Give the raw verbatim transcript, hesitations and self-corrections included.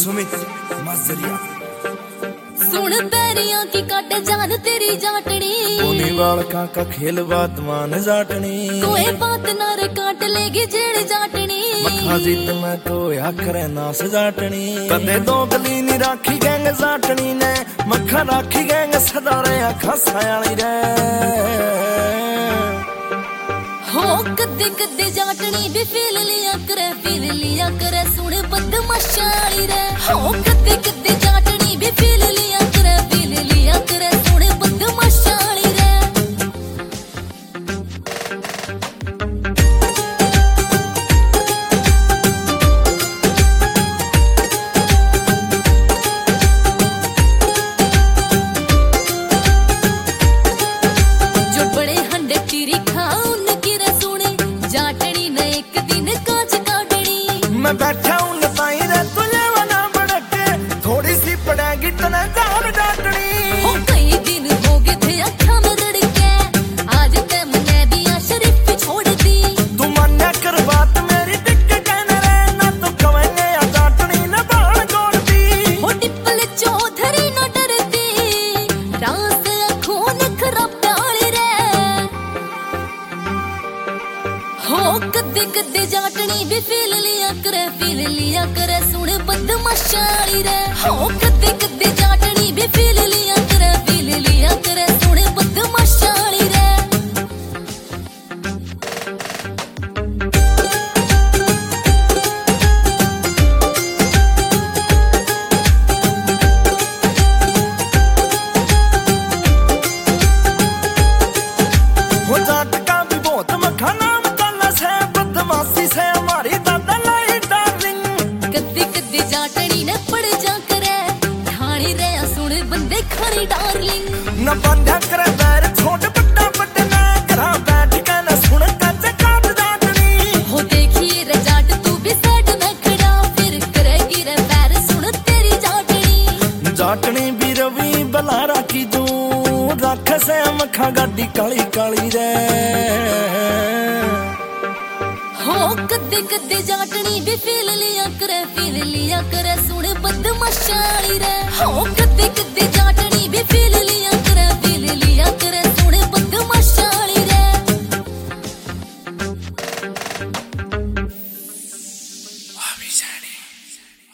सुमित माजरिया सुन पैरियां की काटे जान तेरी जाटनी कोनी बालका का खेल बात मान जाटनी कोई बात ना रे काट लेगी जेड़ जाटनी मखा जीत मैं तो या करे नास जाटनी कदे दो गली नी राखी गैंग जाटनी ने मखा राखी गैंग सदा रे खासा वाली रे हो कदे कदे जाटनी भी फील लिया करे फील लिया करे सुन बदमाशाली रे हो कदे कदे जाटनी भी फील लिया करे फील लिया करे सुन बदमाशाली रे जो बड़े हंडे तीरी खाओ जाटनी ने एक दिन कांच काटनी मैं बैठा हूँ नताई रे तुझे वना बड़के थोड़ी सी पड़ेगी तने जान डाटनी हो कई दिन हो गए थे अखा में रड़के आज ते मैंने दिया शरीफ छोड़ दी तू मान्या कर बात मेरी टिक कहने रे ना तो कवेंगे या डाटनी ने बाण गोड़ दी हो टिप्पल चौधरी न डरती रास अखों ने खराब डाली रे हो कदे कदे जाटनी भी फील लिया करे फील लिया करे सुन बदमाशाली रे हो कदे कदे जाटनी भी फील लिया करे फील लिया करे सुन बदमाशाली रे वो जाट का भी बहुत मखा नाम बदमाशी से हमारी दादा लाई डार्लिंग कद्दी कद्दी जाटनी ने पड़ जा करे ठाणी रे सुन बंदे खानी डार्लिंग न बंधा करे पैर छोट बट्टा बट्टे ना करा बैठ के न सुन कच्चे काट जाटनी हो देखी रे जाट तू भी साइड में खड़ा फिर करेगी रे पैर सुन तेरी जाटनी जाटनी भी रवि बला राखी तू रख से मखा गाड़ी काली काली रे हो कदे कदे जाटनी भी फील लिया करे फील लिया करे सुन बदमाशाली रे हो